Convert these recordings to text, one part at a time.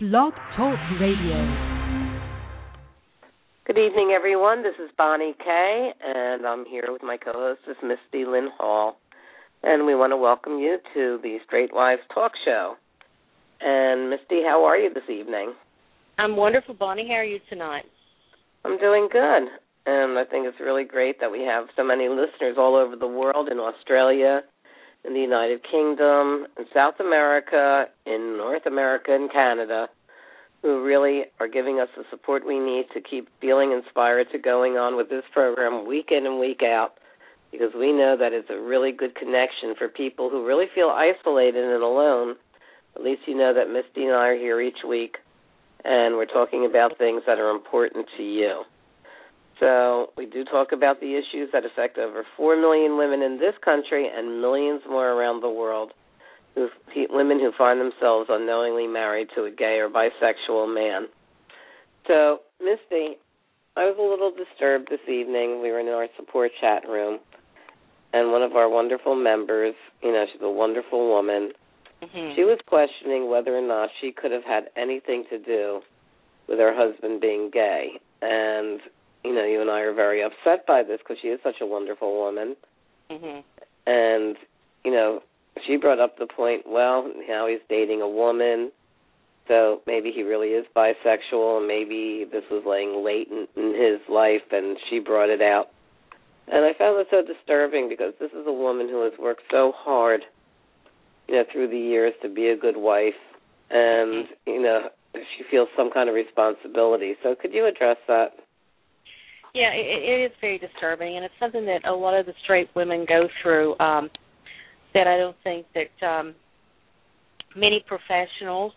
Blog Talk Radio. Good evening, everyone. This is Bonnie Kay, and I'm here with my co-hostess, Misty Lynn Hall. And we want to welcome you to the Straight Wives Talk Show. And, Misty, how are you this evening? I'm wonderful, Bonnie. How are you tonight? I'm doing good. And I think it's really great that we have so many listeners all over the world, in Australia, in the United Kingdom, in South America, in North America, and Canada, who really are giving us the support we need to keep feeling inspired to going on with this program week in and week out, because we know that it's a really good connection for people who really feel isolated and alone. At least you know that Misty and I are here each week, and we're talking about things that are important to you. So we do talk about the issues that affect over 4 million women in this country and millions more around the world, women who find themselves unknowingly married to a gay or bisexual man. So, Misty, I was a little disturbed this evening. We were in our support chat room, and one of our wonderful members, she's a wonderful woman, she was questioning whether or not she could have had anything to do with her husband being gay. And you and I are very upset by this because she is such a wonderful woman. And, she brought up the point, well, now he's dating a woman, so maybe he really is bisexual, and maybe this was laying latent in his life, and she brought it out. And I found it so disturbing because this is a woman who has worked so hard, through the years to be a good wife, and, she feels some kind of responsibility. So could you address that? Yeah, it is very disturbing, and it's something that a lot of the straight women go through that I don't think that many professionals,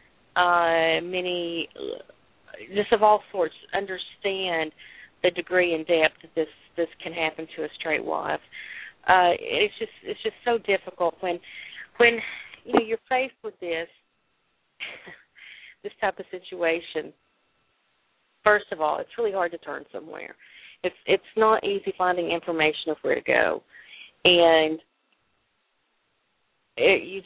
many just of all sorts, understand the degree and depth that this can happen to a straight wife. It's just so difficult when you're faced with this type of situation. First of all, it's really hard to turn somewhere. It's not easy finding information of where to go, and it's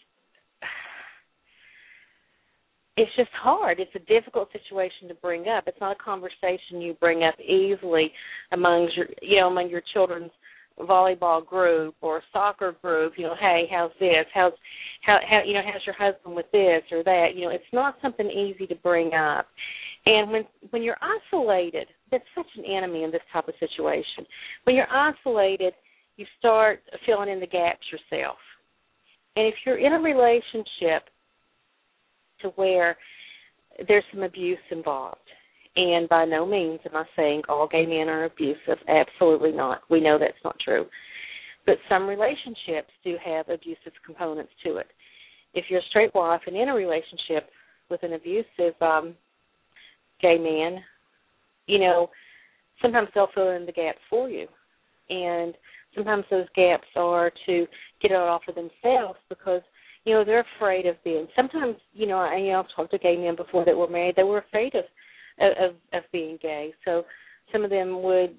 just hard. It's a difficult situation to bring up. It's not a conversation you bring up easily among your children's volleyball group or soccer group. Hey, how's this? How's your husband with this or that? It's not something easy to bring up. And when you're isolated, that's such an enemy in this type of situation. When you're isolated, you start filling in the gaps yourself. And if you're in a relationship to where there's some abuse involved, and by no means am I saying all gay men are abusive, absolutely not. We know that's not true. But some relationships do have abusive components to it. If you're a straight wife and in a relationship with an abusive gay man, sometimes they'll fill in the gaps for you. And sometimes those gaps are to get it off of themselves because, they're afraid of being. Sometimes, I've talked to gay men before that were married. They were afraid of being gay. So some of them would,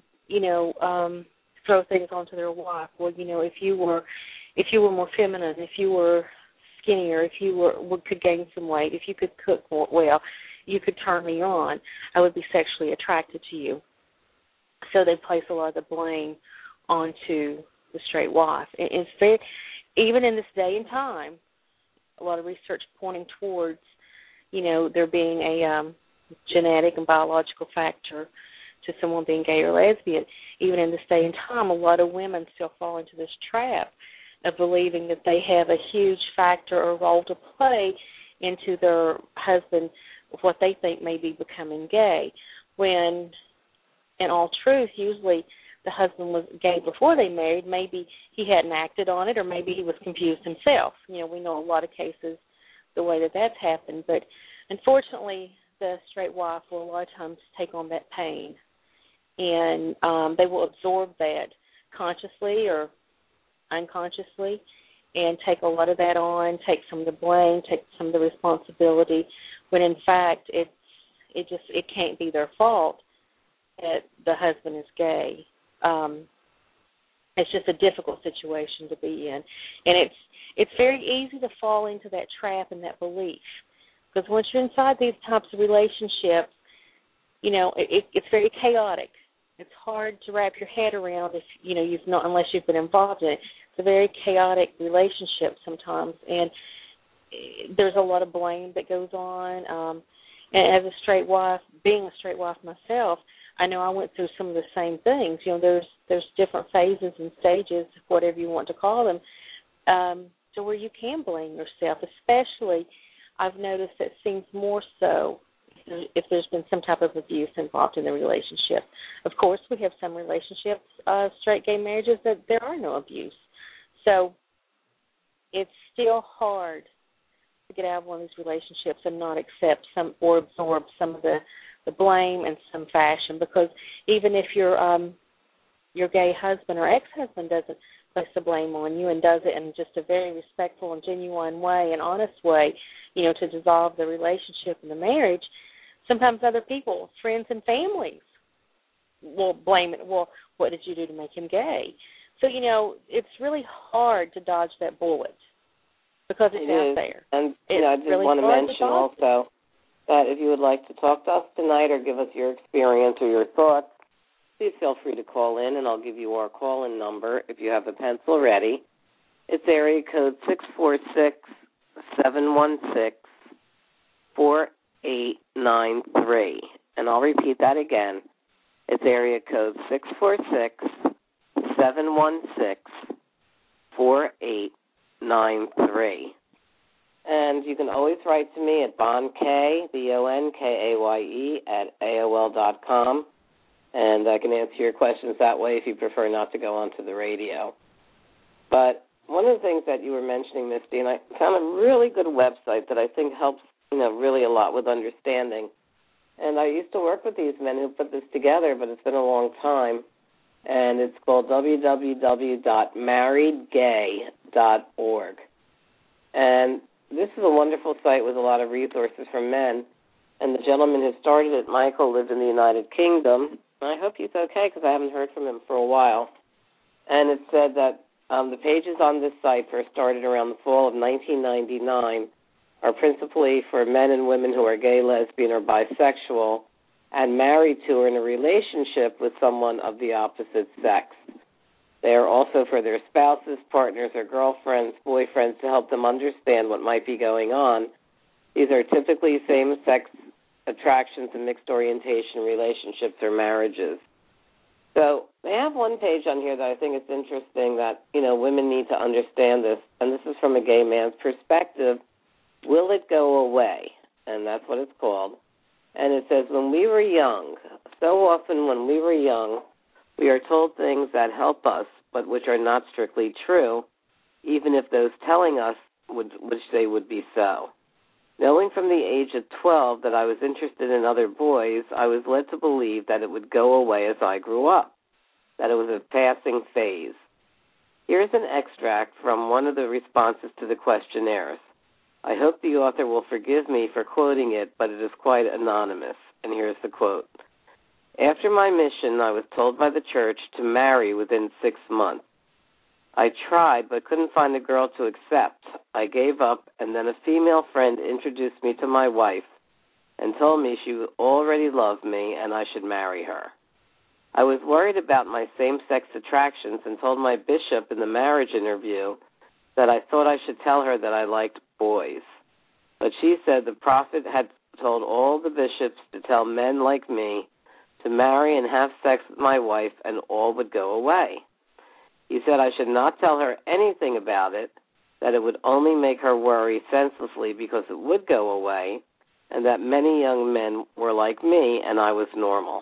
throw things onto their wife. Well, if you were more feminine, if you were skinnier, if you could gain some weight, if you could cook more well, you could turn me on, I would be sexually attracted to you. So they place a lot of the blame onto the straight wife. It's very, even in this day and time, a lot of research pointing towards, there being a genetic and biological factor to someone being gay or lesbian. Even in this day and time, a lot of women still fall into this trap of believing that they have a huge factor or role to play into their husband, what they think may be becoming gay, when in all truth, usually the husband was gay before they married. Maybe he hadn't acted on it, or maybe he was confused himself. We know a lot of cases the way that that's happened, but unfortunately the straight wife will a lot of times take on that pain, and they will absorb that consciously or unconsciously and take a lot of that on, take some of the blame, take some of the responsibility, when in fact it can't be their fault that the husband is gay. It's just a difficult situation to be in, and it's very easy to fall into that trap and that belief, Because once you're inside these types of relationships, you know, it's very chaotic. It's hard to wrap your head around if, you know, unless you've been involved in it. It's a very chaotic relationship sometimes, and there's a lot of blame that goes on. And as a straight wife, being a straight wife myself, I know I went through some of the same things. You know, there's different phases and stages, whatever you want to call them, to where you can blame yourself. Especially, I've noticed it seems more so if there's been some type of abuse involved in the relationship. Of course, we have some relationships, straight gay marriages, that there are no abuse. So it's still hard to get out of one of these relationships and not accept some or absorb some of the blame in some fashion, because even if your gay husband or ex-husband doesn't place the blame on you and does it in just a very respectful and genuine way and honest way, you know, to dissolve the relationship and the marriage, sometimes other people, friends and families, will blame it. Well, what did you do to make him gay? So, you know, it's really hard to dodge that bullet because it's out there. And, you know, I just want to mention also that if you would like to talk to us tonight or give us your experience or your thoughts, please feel free to call in, and I'll give you our call-in number if you have a pencil ready. It's area code 646-716-4893. And I'll repeat that again. It's area code 646-716-4893. And you can always write to me at bonkay, BONKAYE, @AOL.com. And I can answer your questions that way if you prefer not to go onto the radio. But one of the things that you were mentioning, Misty, and I found a really good website that I think helps, you know, really a lot with understanding. And I used to work with these men who put this together, but it's been a long time. And it's called www.marriedgay.org. And this is a wonderful site with a lot of resources for men. And the gentleman who started it, Michael, lived in the United Kingdom. And I hope he's okay because I haven't heard from him for a while. And it said that the pages on this site first started around the fall of 1999 are principally for men and women who are gay, lesbian, or bisexual and married to or in a relationship with someone of the opposite sex. They are also for their spouses, partners, or girlfriends, boyfriends to help them understand what might be going on. These are typically same-sex attractions and mixed orientation relationships or marriages. So they have one page on here that I think is interesting that, you know, women need to understand this, and this is from a gay man's perspective. Will it go away? And that's what it's called. And it says, when we were young, so often when we were young, we are told things that help us, but which are not strictly true, even if those telling us wish they would be so. Knowing from the age of 12 that I was interested in other boys, I was led to believe that it would go away as I grew up, that it was a passing phase. Here's an extract from one of the responses to the questionnaires. I hope the author will forgive me for quoting it, but it is quite anonymous. And here's the quote. After my mission, I was told by the church to marry within 6 months. I tried but couldn't find a girl to accept. I gave up, and then a female friend introduced me to my wife and told me she already loved me and I should marry her. I was worried about my same-sex attractions and told my bishop in the marriage interview that I thought I should tell her that I liked boys. But she said the prophet had told all the bishops to tell men like me to marry and have sex with my wife and all would go away. He said I should not tell her anything about it, that it would only make her worry senselessly because it would go away, and that many young men were like me and I was normal.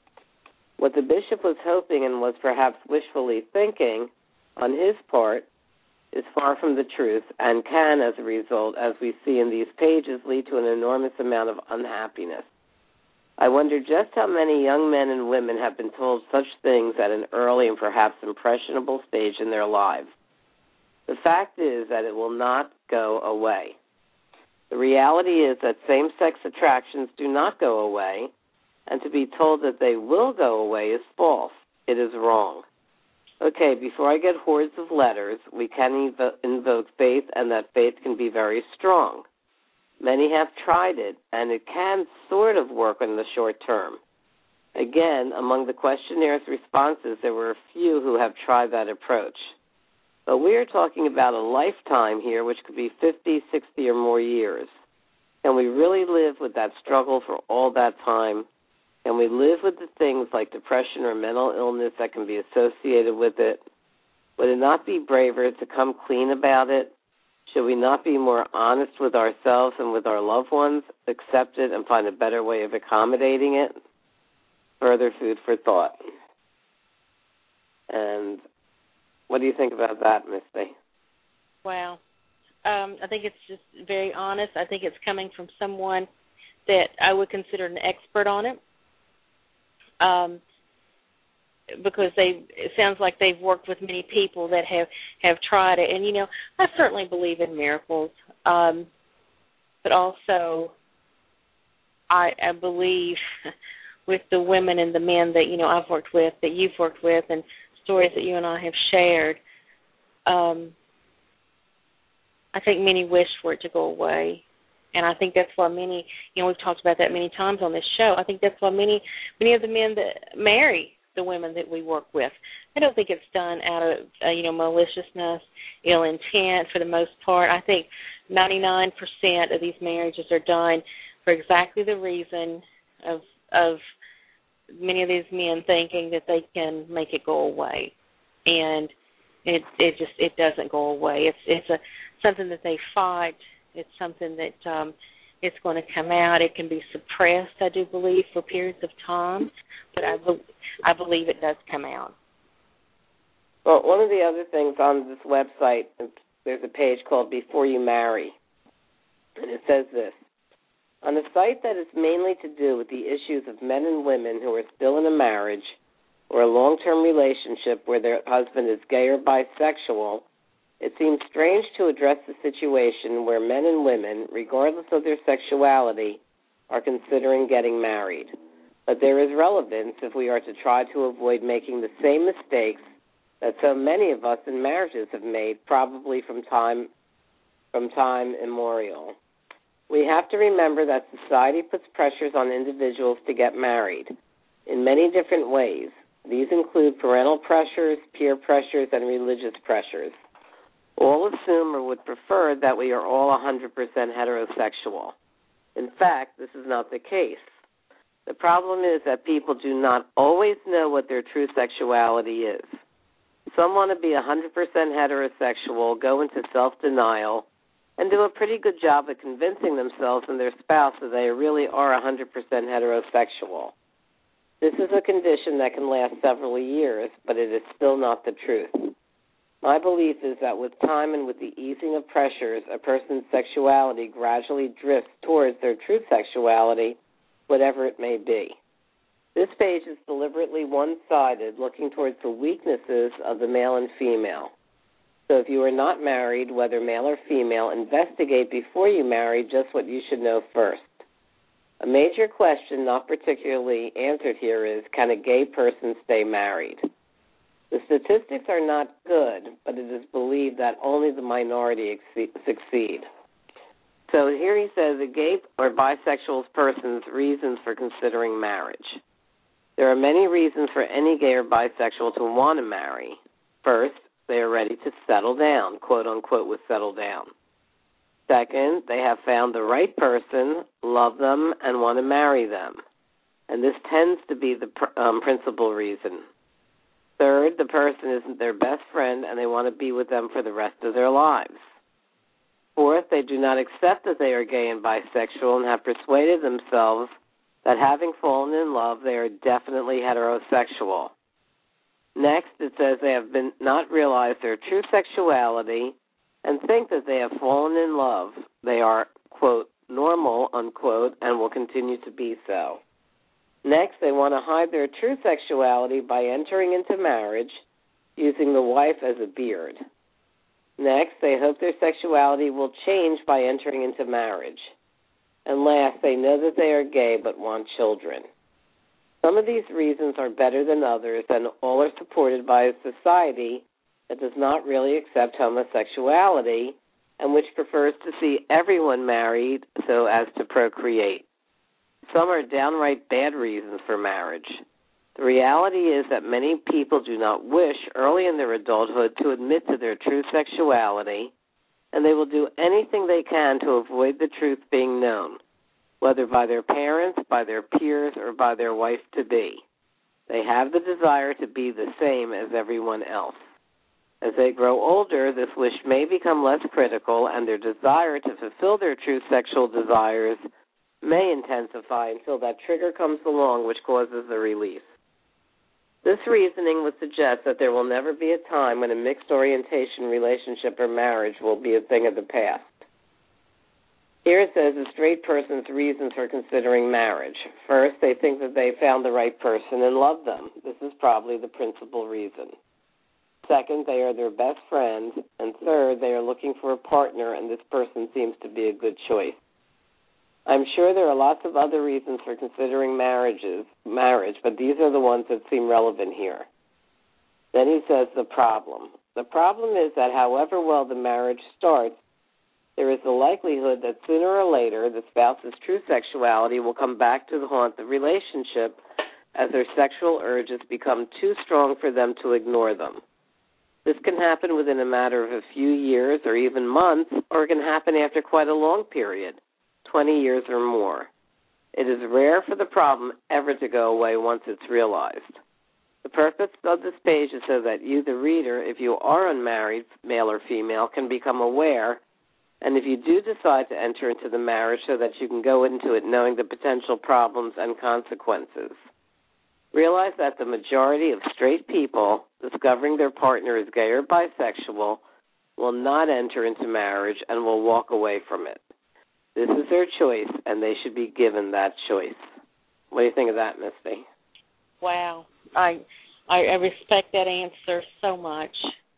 What the bishop was hoping and was perhaps wishfully thinking on his part is far from the truth and can, as a result, as we see in these pages, lead to an enormous amount of unhappiness. I wonder just how many young men and women have been told such things at an early and perhaps impressionable stage in their lives. The fact is that it will not go away. The reality is that same-sex attractions do not go away, and to be told that they will go away is false. It is wrong. Okay, before I get hordes of letters, we can invoke faith, and that faith can be very strong. Many have tried it, and it can sort of work in the short term. Again, among the questionnaire's responses, there were a few who have tried that approach. But we are talking about a lifetime here, which could be 50, 60, or more years. Can we really live with that struggle for all that time? Can we live with the things like depression or mental illness that can be associated with it? Would it not be braver to come clean about it? Should we not be more honest with ourselves and with our loved ones, accept it, and find a better way of accommodating it? Further food for thought. And what do you think about that, Misty? Wow. I think it's just very honest. I think it's coming from someone that I would consider an expert on it, because it sounds like they've worked with many people that have tried it. And, I certainly believe in miracles, but also I believe with the women and the men that, I've worked with, that you've worked with, and stories that you and I have shared, I think many wish for it to go away. And I think that's why many, we've talked about that many times on this show. I think that's why many of the men that marry the women that we work with, I don't think it's done out of, maliciousness, ill intent for the most part. I think 99% of these marriages are done for exactly the reason of many of these men thinking that they can make it go away. And it doesn't go away. It's something that they fight. It's something that it's going to come out. It can be suppressed, I do believe, for periods of time, but I believe it does come out. Well, one of the other things on this website, there's a page called Before You Marry, and it says this: on a site that is mainly to do with the issues of men and women who are still in a marriage or a long-term relationship where their husband is gay or bisexual, it seems strange to address the situation where men and women, regardless of their sexuality, are considering getting married. But there is relevance if we are to try to avoid making the same mistakes that so many of us in marriages have made, probably from time immemorial. We have to remember that society puts pressures on individuals to get married in many different ways. These include parental pressures, peer pressures, and religious pressures. All assume or would prefer that we are all 100% heterosexual. In fact, this is not the case. The problem is that people do not always know what their true sexuality is. Some want to be 100% heterosexual, go into self-denial, and do a pretty good job at convincing themselves and their spouse that they really are 100% heterosexual. This is a condition that can last several years, but it is still not the truth. My belief is that with time and with the easing of pressures, a person's sexuality gradually drifts towards their true sexuality, whatever it may be. This page is deliberately one-sided, looking towards the weaknesses of the male and female. So if you are not married, whether male or female, investigate before you marry just what you should know first. A major question not particularly answered here is, can a gay person stay married? The statistics are not good, but it is believed that only the minority succeed. So here he says a gay or bisexual person's reasons for considering marriage. There are many reasons for any gay or bisexual to want to marry. First, they are ready to settle down, quote unquote, with settle down. Second, they have found the right person, love them, and want to marry them. And this tends to be the principal reason. Third, the person isn't their best friend and they want to be with them for the rest of their lives. Fourth, they do not accept that they are gay and bisexual and have persuaded themselves that having fallen in love, they are definitely heterosexual. Next, it says they have not realized their true sexuality and think that they have fallen in love. They are, quote, normal, unquote, and will continue to be so. Next, they want to hide their true sexuality by entering into marriage, using the wife as a beard. Next, they hope their sexuality will change by entering into marriage. And last, they know that they are gay but want children. Some of these reasons are better than others, and all are supported by a society that does not really accept homosexuality and which prefers to see everyone married so as to procreate. Some are downright bad reasons for marriage. The reality is that many people do not wish early in their adulthood to admit to their true sexuality, and they will do anything they can to avoid the truth being known, whether by their parents, by their peers, or by their wife-to-be. They have the desire to be the same as everyone else. As they grow older, this wish may become less critical, and their desire to fulfill their true sexual desires may intensify until that trigger comes along which causes the release. This reasoning would suggest that there will never be a time when a mixed orientation relationship or marriage will be a thing of the past. Here it says a straight person's reasons for considering marriage. First, they think that they found the right person and love them. This is probably the principal reason. Second, they are their best friends. And third, they are looking for a partner, and this person seems to be a good choice. I'm sure there are lots of other reasons for considering marriage, but these are the ones that seem relevant here. Then he says the problem. The problem is that however well the marriage starts, there is the likelihood that sooner or later the spouse's true sexuality will come back to haunt the relationship as their sexual urges become too strong for them to ignore them. This can happen within a matter of a few years or even months, or it can happen after quite a long period, 20 years or more. It is rare for the problem ever to go away once it's realized. The purpose of this page is so that you, the reader, if you are unmarried, male or female, can become aware, and if you do decide to enter into the marriage, so that you can go into it knowing the potential problems and consequences. Realize that the majority of straight people discovering their partner is gay or bisexual will not enter into marriage and will walk away from it. This is their choice, and they should be given that choice. What do you think of that, Misty? Wow. I respect that answer so much.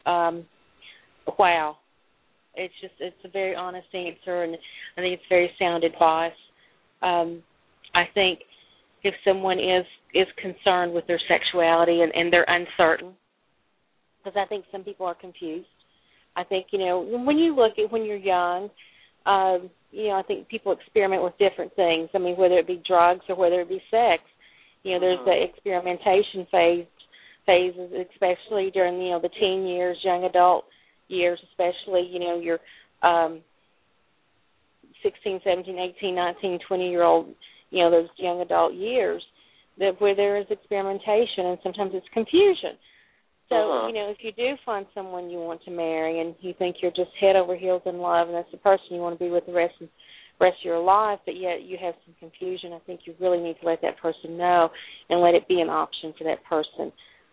Wow. It's a very honest answer, and I think it's very sound advice. I think if someone is concerned with their sexuality and they're uncertain, because I think some people are confused. I think, when you look at when you're young, I think people experiment with different things. I mean, whether it be drugs or whether it be sex. There's the experimentation phases, especially during, the teen years, young adult years, especially, your 16, 17, 18, 19, 20-year-old, those young adult years, where there is experimentation and sometimes it's confusion. So, if you do find someone you want to marry and you think you're just head over heels in love and that's the person you want to be with the rest of your life, but yet you have some confusion, I think you really need to let that person know and let it be an option for that person.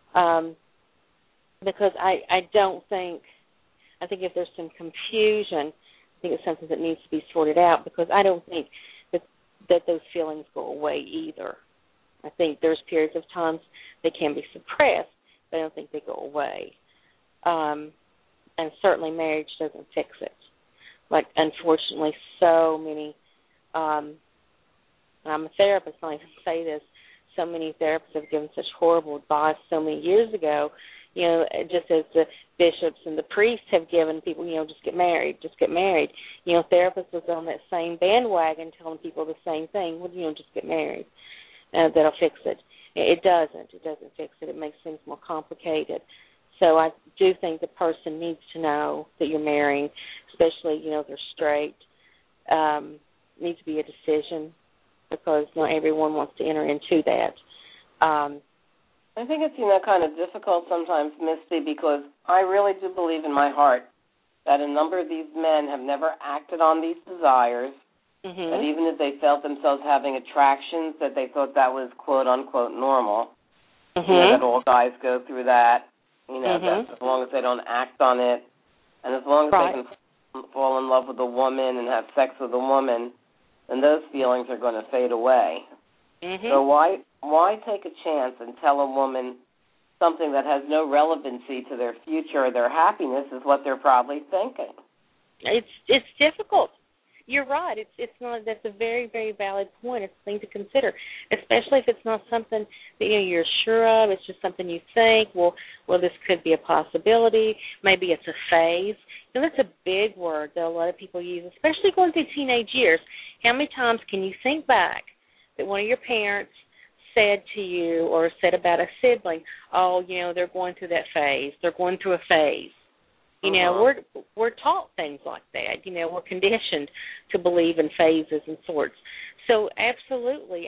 Because I think if there's some confusion, I think it's something that needs to be sorted out, because I don't think that those feelings go away either. I think there's periods of times they can be suppressed, but I don't think they go away. And certainly marriage doesn't fix it. Like, unfortunately, so many, I'm a therapist, and I can say this, so many therapists have given such horrible advice so many years ago, just as the bishops and the priests have given people, just get married. Therapists was on that same bandwagon telling people the same thing, just get married. That'll fix it. It doesn't. It doesn't fix it. It makes things more complicated. So I do think the person needs to know that you're marrying, especially, if they're straight. Needs to be a decision, because not everyone wants to enter into that. I think it's, kind of difficult sometimes, Misty, because I really do believe in my heart that a number of these men have never acted on these desires, that even if they felt themselves having attractions, that they thought that was quote-unquote normal, that all guys go through that, that as long as they don't act on it, and as long as they can fall in love with a woman and have sex with a woman, then those feelings are going to fade away. So why take a chance and tell a woman something that has no relevancy to their future or their happiness is what they're probably thinking. It's difficult. You're right. It's not. That's a very, very valid point. It's a thing to consider, especially if it's not something that you're sure of. It's just something you think. Well, this could be a possibility. Maybe it's a phase. And that's a big word that a lot of people use, especially going through teenage years. How many times can you think back that one of your parents said to you or said about a sibling, oh, they're going through that phase, they're going through a phase. We're taught things like that. We're conditioned to believe in phases and sorts. So absolutely,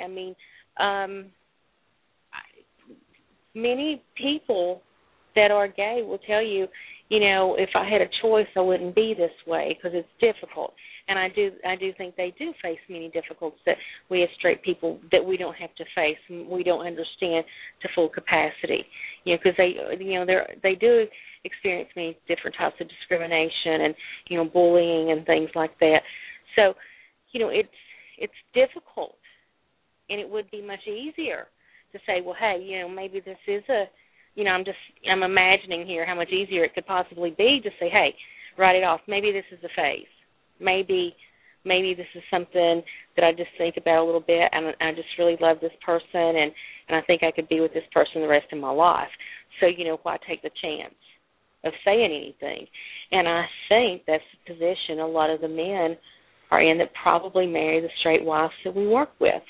many people that are gay will tell you, if I had a choice, I wouldn't be this way because it's difficult. And I do think they do face many difficulties that we as straight people that we don't have to face and we don't understand to full capacity. Because they do experience many different types of discrimination and bullying and things like that. So it's difficult, and it would be much easier to say, well, hey, maybe this is I'm imagining here how much easier it could possibly be to say, hey, write it off. Maybe this is a phase. Maybe this is something that I just think about a little bit, and I just really love this person, and I think I could be with this person the rest of my life. So, why take the chance of saying anything? And I think that's the position a lot of the men are in that probably marry the straight wives that we work with.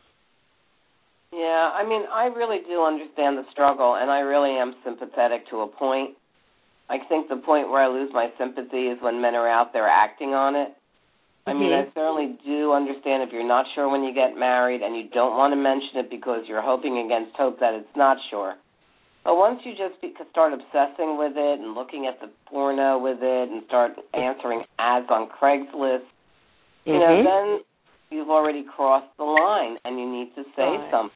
Yeah, I really do understand the struggle, and I really am sympathetic to a point. I think the point where I lose my sympathy is when men are out there acting on it. I certainly do understand if you're not sure when you get married and you don't want to mention it because you're hoping against hope that it's not sure. But once you just start obsessing with it and looking at the porno with it and start answering ads on Craigslist, then you've already crossed the line and you need to say something.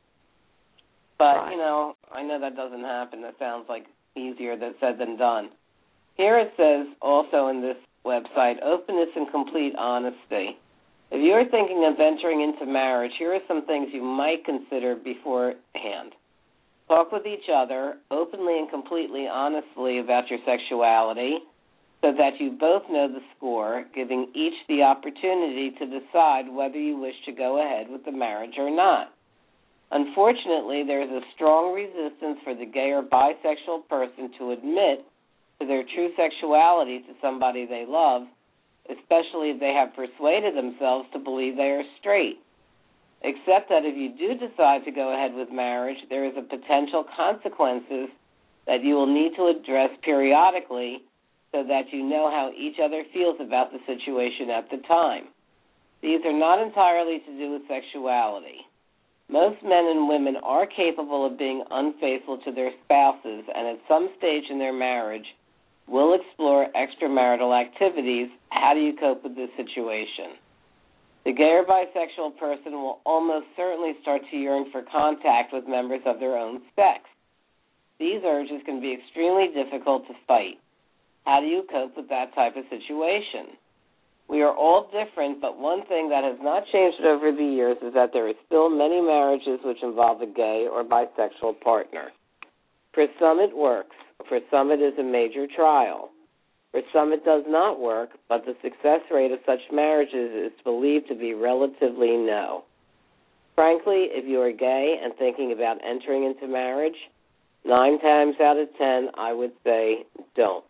But, I know that doesn't happen. That sounds like easier said than done. Here it says also in this website, openness and complete honesty. If you're thinking of entering into marriage, here are some things you might consider beforehand. Talk with each other openly and completely honestly about your sexuality so that you both know the score, giving each the opportunity to decide whether you wish to go ahead with the marriage or not. Unfortunately, there is a strong resistance for the gay or bisexual person to admit to their true sexuality to somebody they love, especially if they have persuaded themselves to believe they are straight. Except that if you do decide to go ahead with marriage, there is a potential consequences that you will need to address periodically so that you know how each other feels about the situation at the time. These are not entirely to do with sexuality. Most men and women are capable of being unfaithful to their spouses and at some stage in their marriage will explore extramarital activities. How do you cope with this situation? The gay or bisexual person will almost certainly start to yearn for contact with members of their own sex. These urges can be extremely difficult to fight. How do you cope with that type of situation? We are all different, but one thing that has not changed over the years is that there are still many marriages which involve a gay or bisexual partner. For some it works. For some it is a major trial. For some it does not work, but the success rate of such marriages is believed to be relatively low. Frankly, if you are gay and thinking about entering into marriage, 9 times out of 10, I would say don't.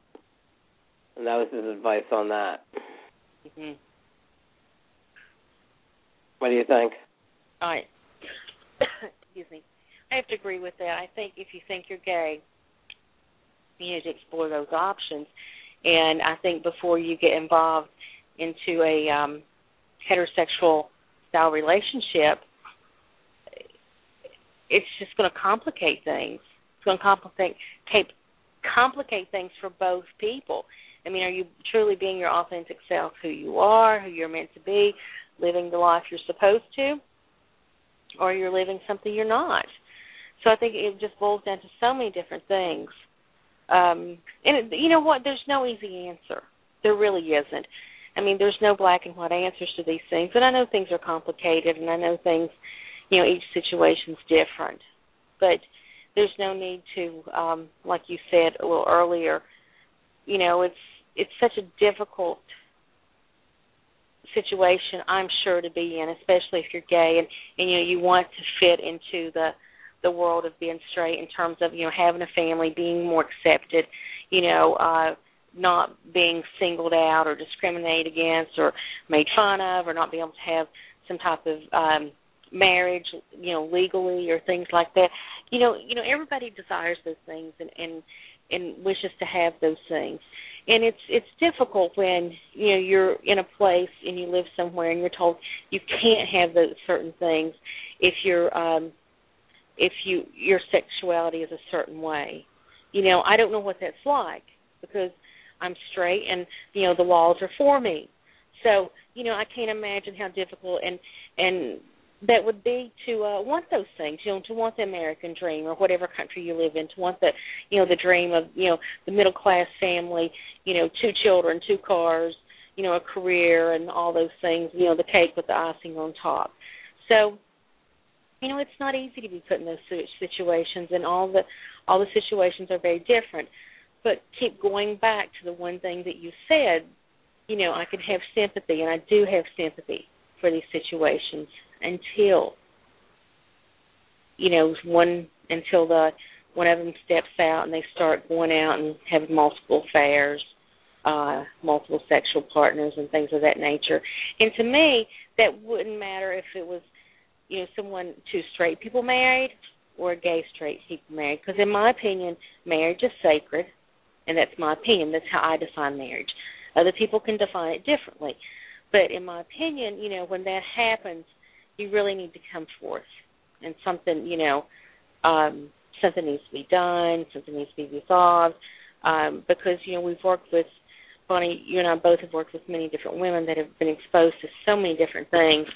And that was his advice on that. Mm-hmm. What do you think? Excuse me. I have to agree with that. I think if you think you're gay, you need to explore those options. And I think before you get involved into a heterosexual style relationship, it's just going to complicate things. It's going to complicate things for both people. I mean, are you truly being your authentic self, who you are, who you're meant to be, living the life you're supposed to, or you're living something you're not? So I think it just boils down to so many different things. You know what? There's no easy answer. There really isn't. I mean, there's no black and white answers to these things. And I know things are complicated, and I know things, each situation's different. But there's no need to, like you said a little earlier, it's such a difficult situation, I'm sure, to be in, especially if you're gay and you want to fit into the world of being straight in terms of, having a family, being more accepted, not being singled out or discriminated against or made fun of, or not being able to have some type of marriage, legally or things like that. Everybody desires those things and wishes to have those things. And it's difficult when you're in a place and you live somewhere and you're told you can't have those certain things if your sexuality is a certain way. I don't know what that's like because I'm straight and the laws are for me. So I can't imagine how difficult and that would be to want those things, to want the American dream or whatever country you live in, to want the dream of the middle class family, 2 children, 2 cars, a career and all those things, the cake with the icing on top. So it's not easy to be put in those situations, and all the situations are very different. But keep going back to the one thing that you said, I could have sympathy, and I do have sympathy for these situations until one of them steps out and they start going out and having multiple affairs, multiple sexual partners and things of that nature. And to me, that wouldn't matter if it was, 2 straight people married or a gay straight people married, because in my opinion, marriage is sacred, and that's my opinion. That's how I define marriage. Other people can define it differently. But in my opinion, when that happens, you really need to come forth, and something, something needs to be done, something needs to be resolved, because, we've worked with, Bonnie, you and I both have worked with many different women that have been exposed to so many different things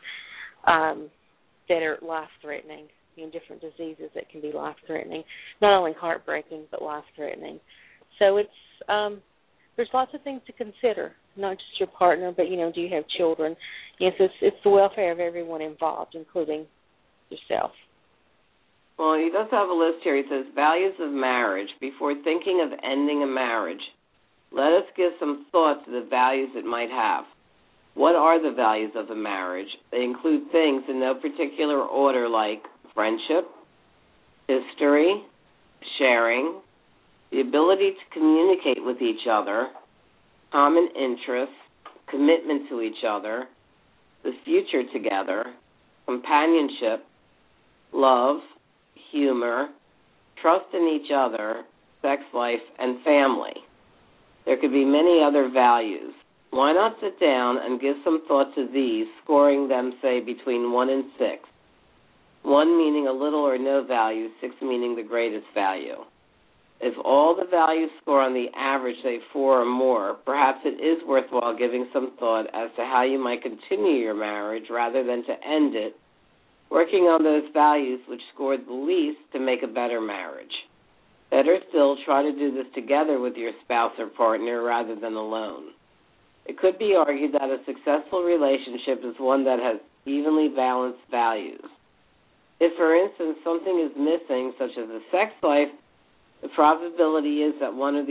that are life-threatening, different diseases that can be life-threatening, not only heartbreaking, but life-threatening. So it's, there's lots of things to consider, not just your partner, but, do you have children? Yes, it's the welfare of everyone involved, including yourself. Well, he does have a list here. He says, values of marriage. Before thinking of ending a marriage, let us give some thought to the values it might have. What are the values of a marriage? They include things in no particular order like friendship, history, sharing, the ability to communicate with each other, common interests, commitment to each other, the future together, companionship, love, humor, trust in each other, sex life, and family. There could be many other values. Why not sit down and give some thought to these, scoring them, say, between 1 and 6? 1 meaning a little or no value, 6 meaning the greatest value. If all the values score on the average, say 4 or more, perhaps it is worthwhile giving some thought as to how you might continue your marriage rather than to end it, working on those values which scored the least to make a better marriage. Better still, try to do this together with your spouse or partner rather than alone. It could be argued that a successful relationship is one that has evenly balanced values. If, for instance, something is missing, such as a sex life, the probability is that one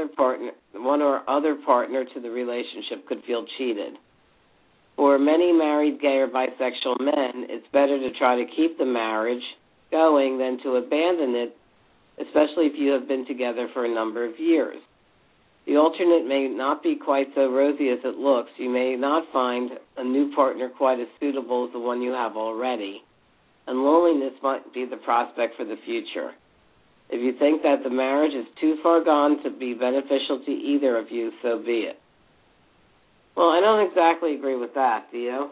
or other partner to the relationship could feel cheated. For many married gay or bisexual men, it's better to try to keep the marriage going than to abandon it, especially if you have been together for a number of years. The alternate may not be quite so rosy as it looks. You may not find a new partner quite as suitable as the one you have already, and loneliness might be the prospect for the future. If you think that the marriage is too far gone to be beneficial to either of you, so be it. Well, I don't exactly agree with that, do you?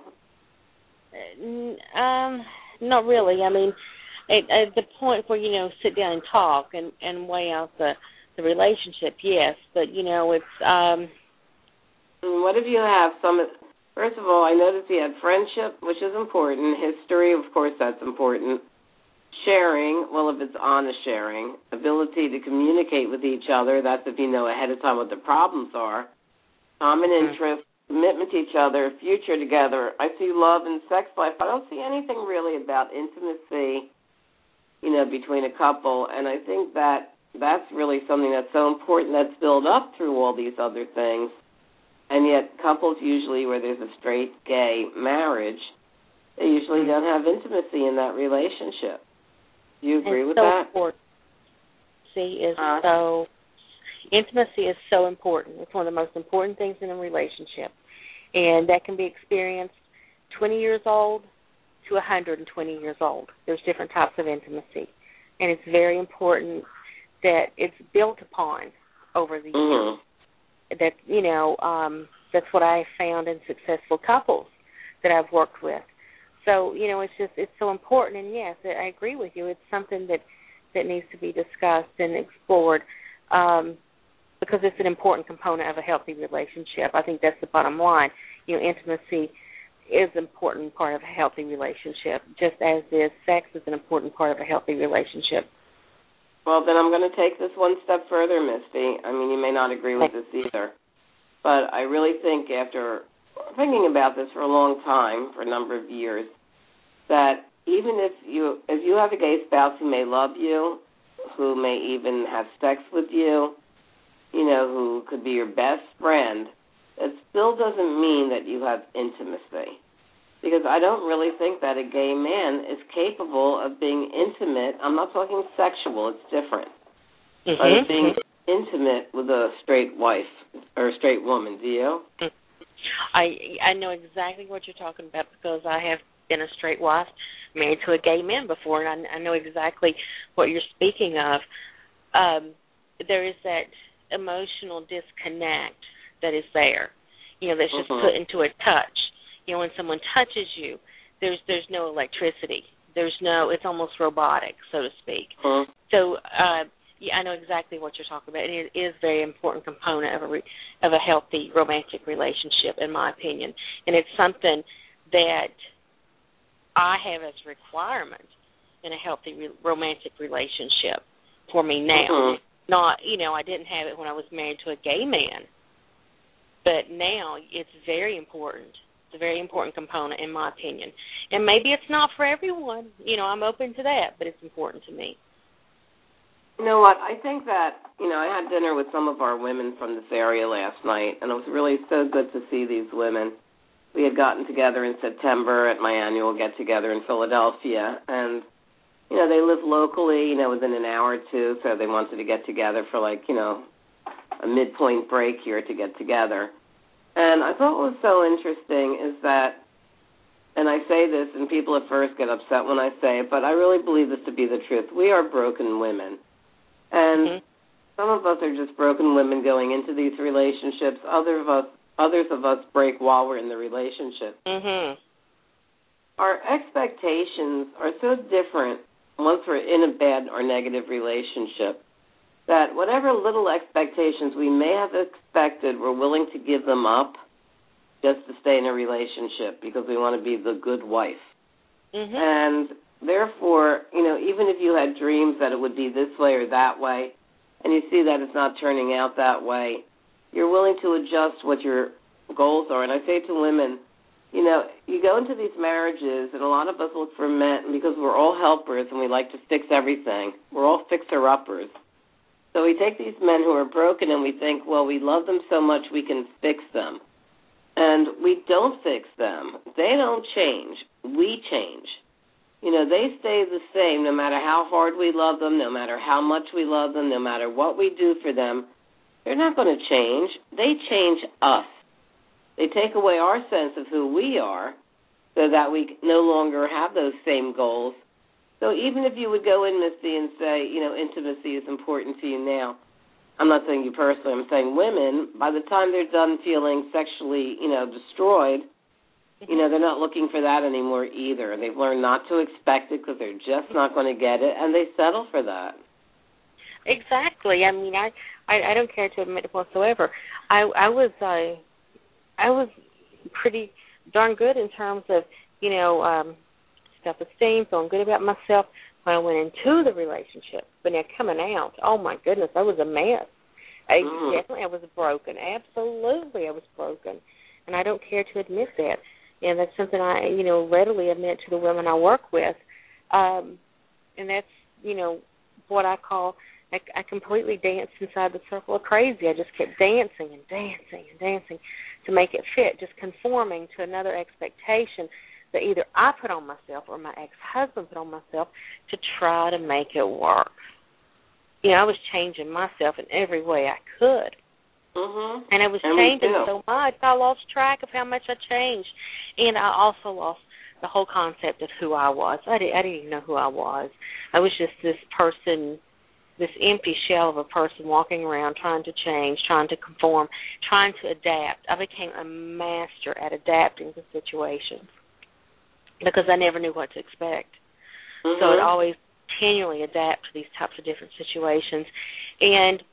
Not really. I mean, at the point where, sit down and talk and weigh out the relationship, yes, but, it's... What if you have some... First of all, I noticed he had friendship, which is important. History, of course, that's important. Sharing, well, if it's honest sharing. Ability to communicate with each other, that's if you know ahead of time what the problems are. Common interests, commitment to each other, future together. I see love and sex life. I don't see anything really about intimacy, between a couple, and I think that's really something that's so important that's built up through all these other things. And yet couples usually where there's a straight gay marriage, they usually don't have intimacy in that relationship. Do you agree with that? See, is so, Intimacy is so important. It's one of the most important things in a relationship. And that can be experienced 20 years old to 120 years old. There's different types of intimacy. And it's very important that it's built upon over the years. That, that's what I found in successful couples that I've worked with. So, it's so important. And, yes, I agree with you. It's something that needs to be discussed and explored because it's an important component of a healthy relationship. I think that's the bottom line. Intimacy is an important part of a healthy relationship, just as sex is an important part of a healthy relationship. Well, then I'm going to take this one step further, Misty. I mean, you may not agree with this either, but I really think after thinking about this for a long time, for a number of years, that even if you have a gay spouse who may love you, who may even have sex with you, who could be your best friend, it still doesn't mean that you have intimacy. Because I don't really think that a gay man is capable of being intimate. I'm not talking sexual, it's different. But of being intimate with a straight wife or a straight woman, do you? I know exactly what you're talking about because I have been a straight wife married to a gay man before, and I know exactly what you're speaking of. There is that emotional disconnect that is there, that's just put into a touch. When someone touches you, there's no electricity. It's almost robotic, so to speak. So, I know exactly what you're talking about, and it is a very important component of a healthy romantic relationship, in my opinion. And it's something that I have as a requirement in a healthy romantic relationship for me now. Not, I didn't have it when I was married to a gay man, but now it's very important. It's a very important component, in my opinion. And maybe it's not for everyone. I'm open to that, but it's important to me. You know what? I think that, I had dinner with some of our women from this area last night, and it was really so good to see these women. We had gotten together in September at my annual get-together in Philadelphia, and, they live locally, within an hour or two, so they wanted to get together for, a midpoint break here to get together. And I thought what was so interesting is that, and I say this, and people at first get upset when I say it, but I really believe this to be the truth. We are broken women. And some of us are just broken women going into these relationships. Others of us break while we're in the relationship. Our expectations are so different once we're in a bad or negative relationship that whatever little expectations we may have expected, we're willing to give them up just to stay in a relationship because we want to be the good wife. And therefore, even if you had dreams that it would be this way or that way, and you see that it's not turning out that way, you're willing to adjust what your goals are. And I say to women, you go into these marriages, and a lot of us look for men because we're all helpers and we like to fix everything. We're all fixer-uppers. So we take these men who are broken and we think, well, we love them so much we can fix them. And we don't fix them. They don't change. We change. They stay the same no matter how hard we love them, no matter how much we love them, no matter what we do for them. They're not going to change. They change us. They take away our sense of who we are so that we no longer have those same goals. So even if you would go in, Misty, and say, intimacy is important to you now, I'm not saying you personally, I'm saying women, by the time they're done feeling sexually, destroyed, they're not looking for that anymore either. They've learned not to expect it because they're just not going to get it, and they settle for that. Exactly. I mean, I don't care to admit it whatsoever. I was pretty darn good in terms of, self-esteem, feeling good about myself when I went into the relationship. But now coming out, oh, my goodness, I was a mess. Definitely I was broken. Absolutely I was broken. And I don't care to admit that. And that's something I, readily admit to the women I work with. And that's, what I call, I completely danced inside the circle of crazy. I just kept dancing and dancing and dancing to make it fit, just conforming to another expectation that either I put on myself or my ex-husband put on myself to try to make it work. I was changing myself in every way I could. Mhm. And I was changing so much, I lost track of how much I changed. And I also lost the whole concept of who I was. I didn't even know who I was. I was just this person, this empty shell of a person walking around trying to change, trying to conform, trying to adapt. I became a master at adapting to situations because I never knew what to expect. Mhm. So I'd always continually adapt to these types of different situations. And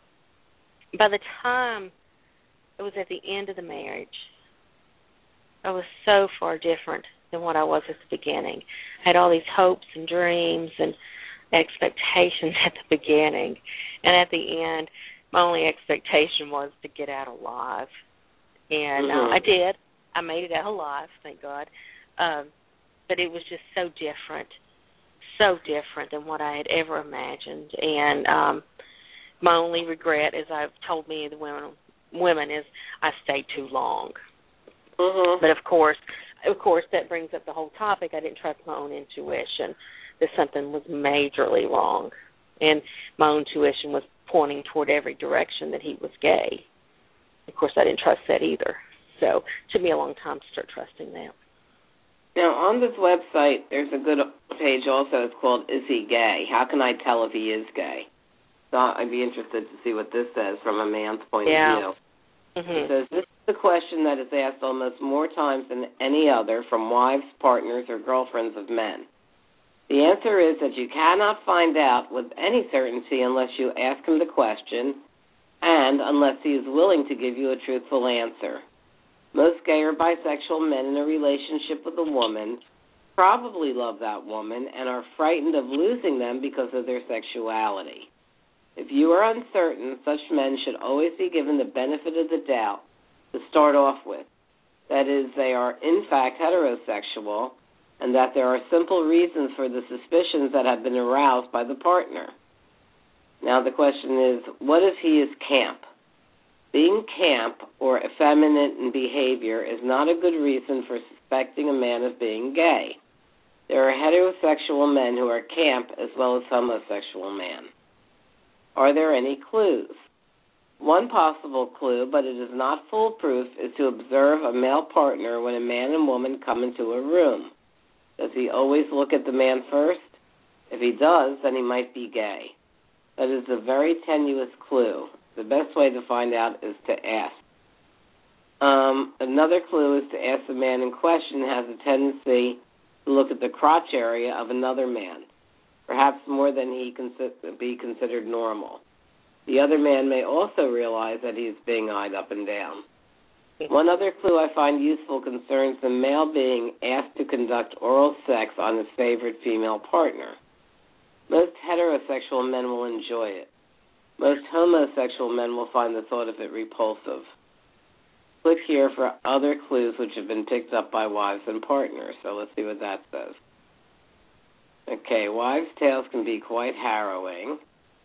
by the time it was at the end of the marriage, I was so far different than what I was at the beginning. I had all these hopes and dreams and expectations at the beginning. And at the end, my only expectation was to get out alive. And I did. I made it out alive, thank God. But it was just so different than what I had ever imagined. And my only regret, as I've told many of the women, is I stayed too long. Mhm. But of course, that brings up the whole topic. I didn't trust my own intuition that something was majorly wrong, and my own intuition was pointing toward every direction that he was gay. Of course, I didn't trust that either. So it took me a long time to start trusting that. Now, on this website, there's a good page also. It's called Is He Gay? How can I tell if he is gay? So I'd be interested to see what this says from a man's point of view. Mm-hmm. It says, this is a question that is asked almost more times than any other from wives, partners, or girlfriends of men. The answer is that you cannot find out with any certainty unless you ask him the question and unless he is willing to give you a truthful answer. Most gay or bisexual men in a relationship with a woman probably love that woman and are frightened of losing them because of their sexuality. If you are uncertain, such men should always be given the benefit of the doubt to start off with. That is, they are in fact heterosexual and that there are simple reasons for the suspicions that have been aroused by the partner. Now the question is, what if he is camp? Being camp or effeminate in behavior is not a good reason for suspecting a man of being gay. There are heterosexual men who are camp as well as homosexual men. Are there any clues? One possible clue, but it is not foolproof, is to observe a male partner when a man and woman come into a room. Does he always look at the man first? If he does, then he might be gay. That is a very tenuous clue. The best way to find out is to ask. Another clue is to ask the man in question has a tendency to look at the crotch area of another man, perhaps more than he be considered normal. The other man may also realize that he is being eyed up and down. One other clue I find useful concerns the male being asked to conduct oral sex on his favorite female partner. Most heterosexual men will enjoy it. Most homosexual men will find the thought of it repulsive. Click here for other clues which have been picked up by wives and partners. So let's see what that says. Okay, wives' tales can be quite harrowing.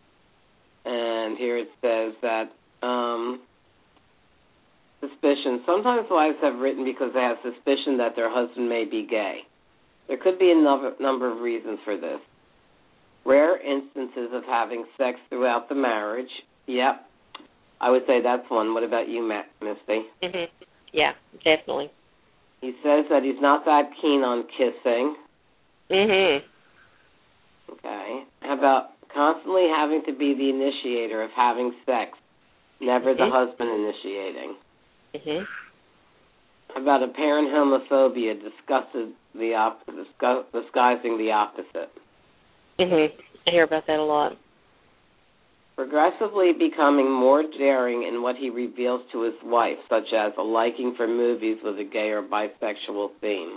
And here it says that suspicion. Sometimes wives have written because they have suspicion that their husband may be gay. There could be a number of reasons for this. Rare instances of having sex throughout the marriage. Yep. I would say that's one. What about you, Misty? Mm-hmm. Yeah, definitely. He says that he's not that keen on kissing. Mm-hmm. Okay. How about constantly having to be the initiator of having sex, never the husband initiating? Mm-hmm. How about apparent homophobia disguising the opposite? Mm-hmm. I hear about that a lot. Progressively becoming more daring in what he reveals to his wife, such as a liking for movies with a gay or bisexual theme.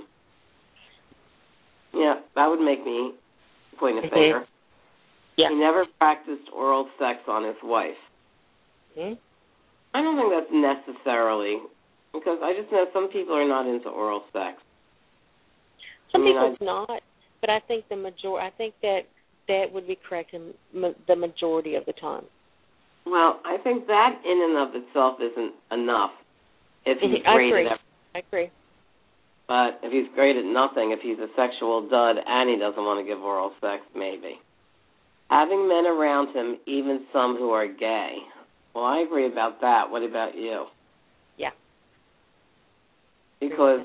Yeah, that would make me point a finger. Yeah. He never practiced oral sex on his wife. Mm-hmm. I don't think that's necessarily, because I just know some people are not into oral sex. Some people's not, but I think I think that would be correct in the majority of the time. Well, I think that in and of itself isn't enough if he's great at everything. I agree. But if he's great at nothing, if he's a sexual dud and he doesn't want to give oral sex, maybe. Having men around him, even some who are gay. Well, I agree about that. What about you? Yeah. Because,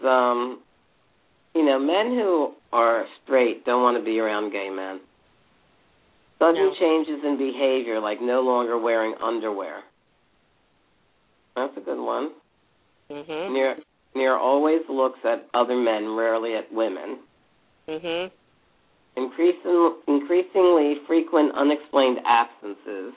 men who are straight don't want to be around gay men. Sudden changes in behavior, like no longer wearing underwear. That's a good one. Mm-hmm. Near always looks at other men, rarely at women. Mm-hmm. Increasingly frequent unexplained absences.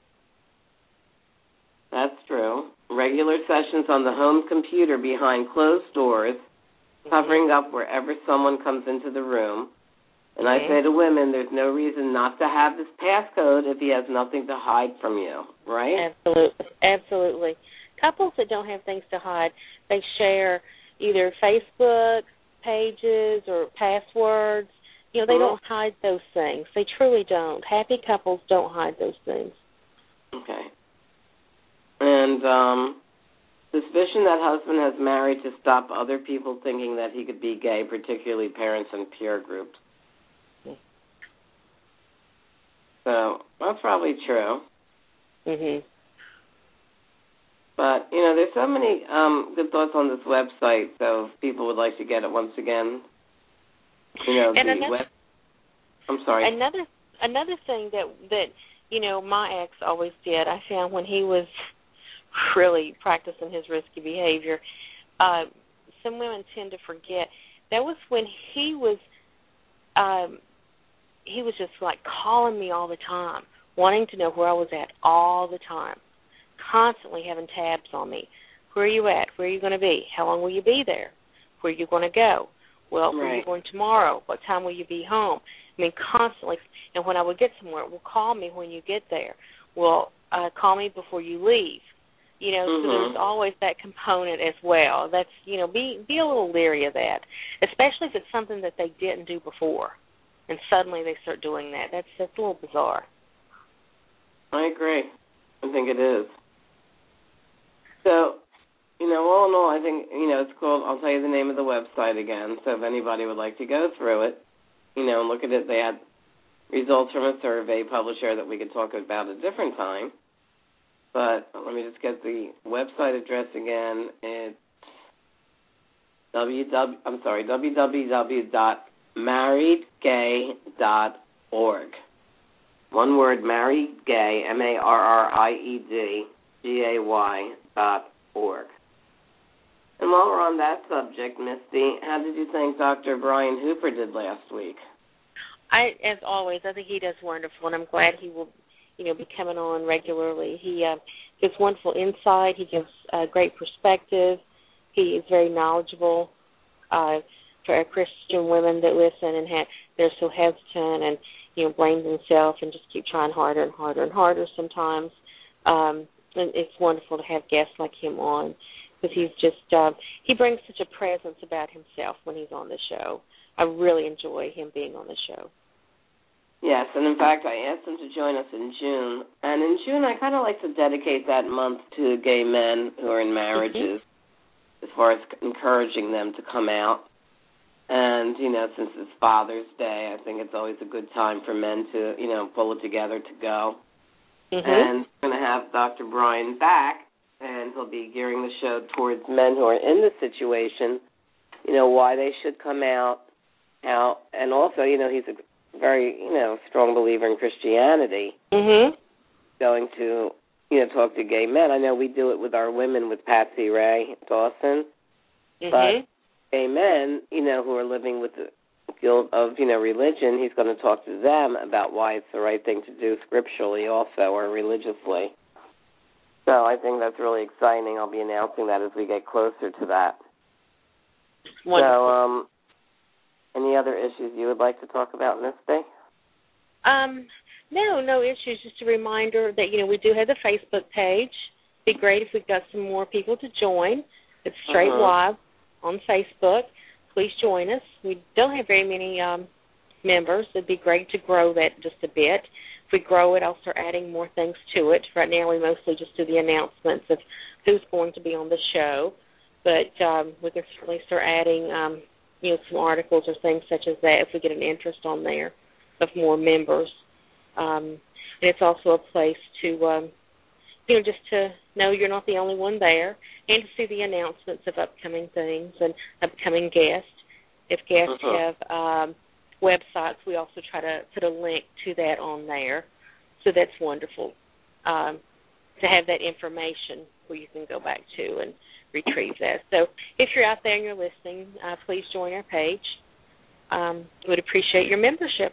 That's true. Regular sessions on the home computer behind closed doors, covering up wherever someone comes into the room. And I say to women, there's no reason not to have this passcode if he has nothing to hide from you, right? Absolutely. Couples that don't have things to hide, they share either Facebook pages or passwords. They don't hide those things. They truly don't. Happy couples don't hide those things. Okay. And suspicion that husband has married to stop other people thinking that he could be gay, particularly parents and peer groups. So that's probably true. Mhm. But, there's so many good thoughts on this website, so if people would like to get it once again, I'm sorry. Another thing that my ex always did, I found when he was really practicing his risky behavior, some women tend to forget, that was when he was just like calling me all the time, wanting to know where I was at all the time, constantly having tabs on me. Where are you at? Where are you going to be? How long will you be there? Where are you going to go? Well, where are you going tomorrow? What time will you be home? I mean, constantly. And when I would get somewhere, well, call me when you get there. Well, call me before you leave. So there's always that component as well. That's, be a little leery of that, especially if it's something that they didn't do before, and suddenly they start doing that. That's a little bizarre. I agree. I think it is. So, all in all, I think, it's called, I'll tell you the name of the website again, so if anybody would like to go through it, and look at it, they had results from a survey published here that we could talk about at a different time. But let me just get the website address again. It's www.marriedgay.org. One word, marriedgay, marriedgay.org. And while we're on that subject, Misty, how did you think Dr. Brian Hooper did last week? As always, I think he does wonderful, and I'm glad he will, be coming on regularly. He gives wonderful insight. He gives great perspective. He is very knowledgeable for our Christian women that listen and they're so hesitant and, blame themselves and just keep trying harder and harder and harder sometimes. And it's wonderful to have guests like him on, because he's just he brings such a presence about himself when he's on the show. I really enjoy him being on the show. Yes, and in fact, I asked him to join us in June. And in June, I kind of like to dedicate that month to gay men who are in marriages, as far as encouraging them to come out. And, since it's Father's Day, I think it's always a good time for men to, pull it together to go. And we're going to have Dr. Brian back, and he'll be gearing the show towards men who are in this situation, why they should come out, how, and also, he's a very, strong believer in Christianity. Going to, talk to gay men. I know we do it with our women with Patsy Ray Dawson, but gay men, who are living with the guilt of, religion, he's going to talk to them about why it's the right thing to do scripturally also, or religiously. So I think that's really exciting. I'll be announcing that as we get closer to that. Wonderful. So, any other issues you would like to talk about, Misty? No issues. Just a reminder that, we do have the Facebook page. It'd be great if we got some more people to join. It's Straight Live on Facebook. Please join us. We don't have very many members. It'd be great to grow that just a bit. If we grow it, I'll start adding more things to it. Right now, we mostly just do the announcements of who's going to be on the show. But we can certainly start adding, some articles or things such as that if we get an interest on there of more members. And it's also a place to, just to know you're not the only one there, and to see the announcements of upcoming things and upcoming guests. If guests have websites, we also try to put a link to that on there. So that's wonderful to have that information where you can go back to and retrieve that. So if you're out there and you're listening, please join our page. We would appreciate your membership.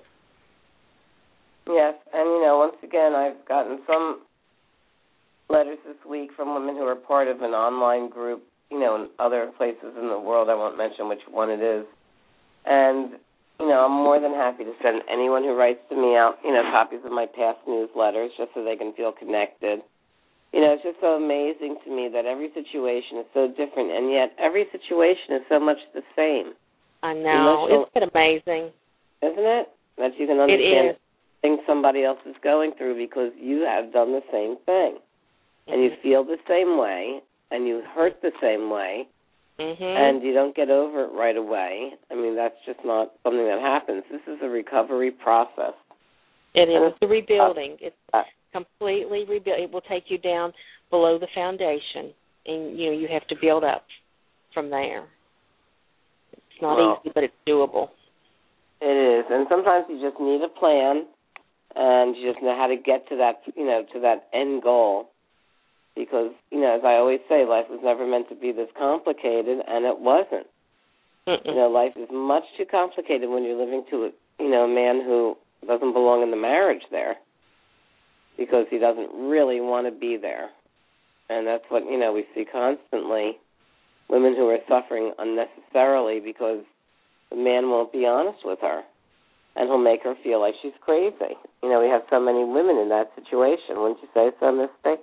Yes, and, once again, I've gotten some letters this week from women who are part of an online group, in other places in the world. I won't mention which one it is. And, I'm more than happy to send anyone who writes to me out, copies of my past newsletters just so they can feel connected. It's just so amazing to me that every situation is so different, and yet every situation is so much the same. I know. Isn't it amazing? Isn't it? That you can understand things somebody else is going through because you have done the same thing. And you feel the same way, and you hurt the same way, and you don't get over it right away. I mean, that's just not something that happens. This is a recovery process. It is the rebuilding. It's completely rebuild. It will take you down below the foundation, and you have to build up from there. It's not easy, but it's doable. It is, and sometimes you just need a plan, and you just know how to get to that, to that end goal. Because, as I always say, life was never meant to be this complicated, and it wasn't. Life is much too complicated when you're living to a man who doesn't belong in the marriage there, because he doesn't really want to be there. And that's what, we see constantly, women who are suffering unnecessarily because the man won't be honest with her, and he'll make her feel like she's crazy. We have so many women in that situation. Wouldn't you say so, Misty?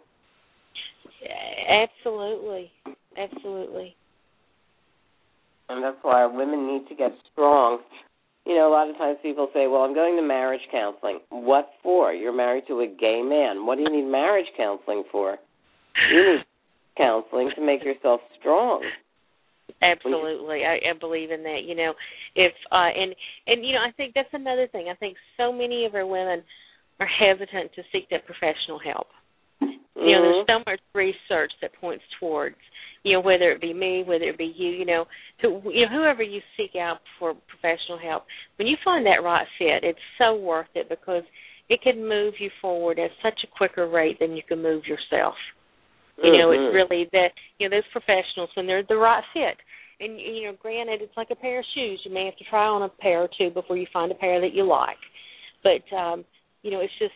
Absolutely. Absolutely. And that's why women need to get strong. A lot of times people say, well, I'm going to marriage counseling. What for? You're married to a gay man. What do you need marriage counseling for? You need counseling to make yourself strong. Absolutely. I believe in that. If I think that's another thing. I think so many of our women are hesitant to seek that professional help. There's so much research that points towards, whether it be me, whether it be you, whoever you seek out for professional help. When you find that right fit, it's so worth it because it can move you forward at such a quicker rate than you can move yourself. It's really that, those professionals, when they're the right fit. And, granted, it's like a pair of shoes. You may have to try on a pair or two before you find a pair that you like. But, it's just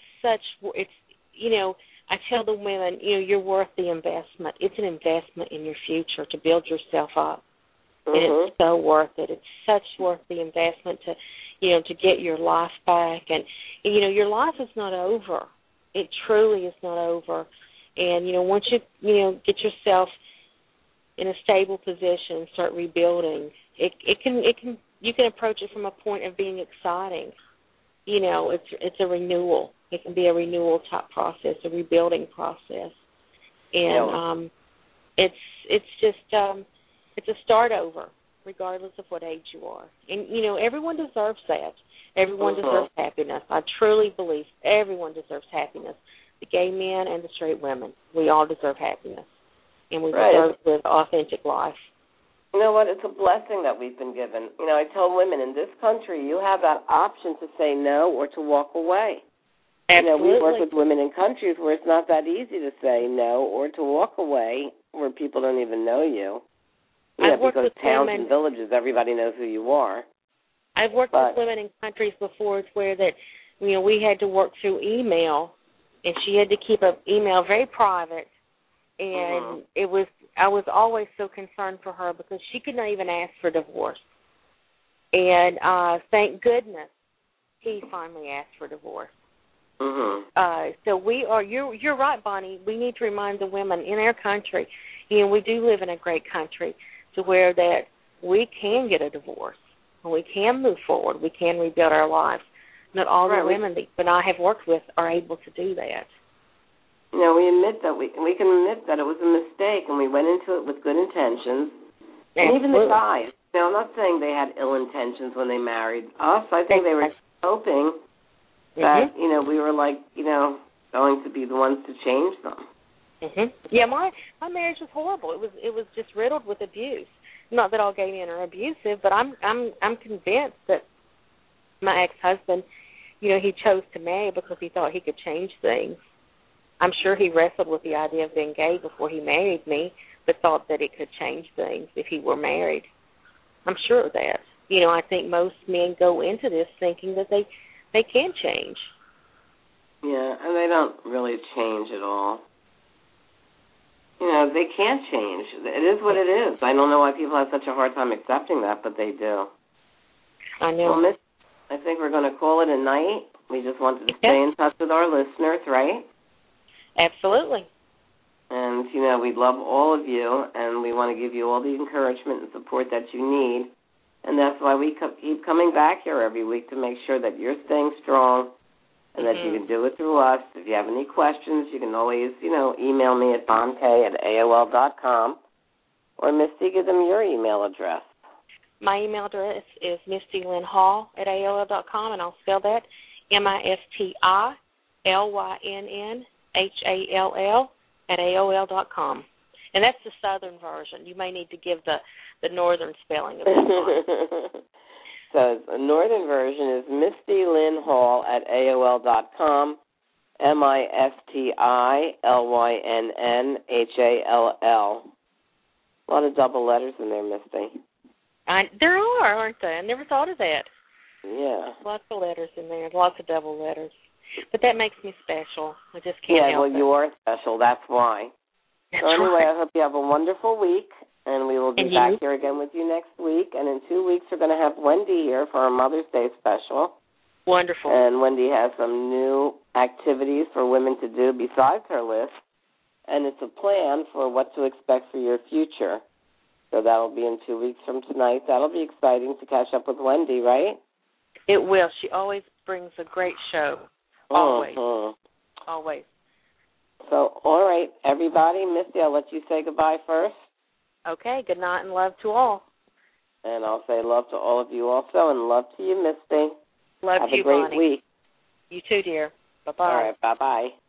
I tell the women, you're worth the investment. It's an investment in your future to build yourself up. And it's so worth it. It's such worth the investment to get your life back. And, your life is not over. It truly is not over. And, once you, get yourself in a stable position and start rebuilding, you can approach it from a point of being exciting. It's a renewal. It can be a renewal type process, a rebuilding process, and it's just it's a start over, regardless of what age you are. And everyone deserves that. Everyone deserves happiness. I truly believe everyone deserves happiness. The gay men and the straight women, we all deserve happiness, and we deserve to live an authentic life. You know what? It's a blessing that we've been given. I tell women in this country, you have that option to say no or to walk away. Absolutely. We work with women in countries where it's not that easy to say no or to walk away, where people don't even know you. Because towns and villages, everybody knows who you are. I've worked with women in countries before where that, we had to work through email, and she had to keep an email very private. And I was always so concerned for her because she could not even ask for divorce. And thank goodness he finally asked for divorce. So you're right, Bonnie. We need to remind the women in our country, we do live in a great country, to where that we can get a divorce, and we can move forward, we can rebuild our lives. Not all the women that you and I have worked with are able to do that. We admit that we can admit that it was a mistake, and we went into it with good intentions. And even the guys, I'm not saying they had ill intentions when they married us. I think they were hoping that, we were like, going to be the ones to change them. Yeah, my marriage was horrible. It was just riddled with abuse. Not that all gay men are abusive, but I'm convinced that my ex-husband, he chose to marry because he thought he could change things. I'm sure he wrestled with the idea of being gay before he married me, but thought that it could change things if he were married. I'm sure of that. I think most men go into this thinking that they can change. Yeah, and they don't really change at all. They can't change. It is what it is. I don't know why people have such a hard time accepting that, but they do. I know. Well, Miss, I think we're going to call it a night. We just wanted to stay in touch with our listeners, right? Absolutely. And, we love all of you, and we want to give you all the encouragement and support that you need. And that's why we keep coming back here every week to make sure that you're staying strong and that you can do it through us. If you have any questions, you can always, email me at bonkay@aol.com. Or, Misty, give them your email address. My email address is mistylynnhall@aol.com, and I'll spell that mistylynnhall@aol.com. And that's the southern version. You may need to give the northern spelling of this one. So the northern version is mistylynnhall@aol.com, mistylynnhall. A lot of double letters in there, Misty. There are, aren't there? I never thought of that. Yeah. Lots of letters in there, lots of double letters. But that makes me special. I just can't help it. Yeah, well, you are special. That's why. That's so anyway, right. I hope you have a wonderful week, and we will be back here again with you next week. And in 2 weeks, we're going to have Wendy here for our Mother's Day special. Wonderful. And Wendy has some new activities for women to do besides her list, and it's a plan for what to expect for your future. So that'll be in 2 weeks from tonight. That'll be exciting to catch up with Wendy, right? It will. She always brings a great show. Always. Always. So, all right, everybody. Misty, I'll let you say goodbye first. Okay, good night and love to all. And I'll say love to all of you also, and love to you, Misty. Love Have you, a great Bonnie. week. You too, dear. Bye-bye. All right, bye-bye.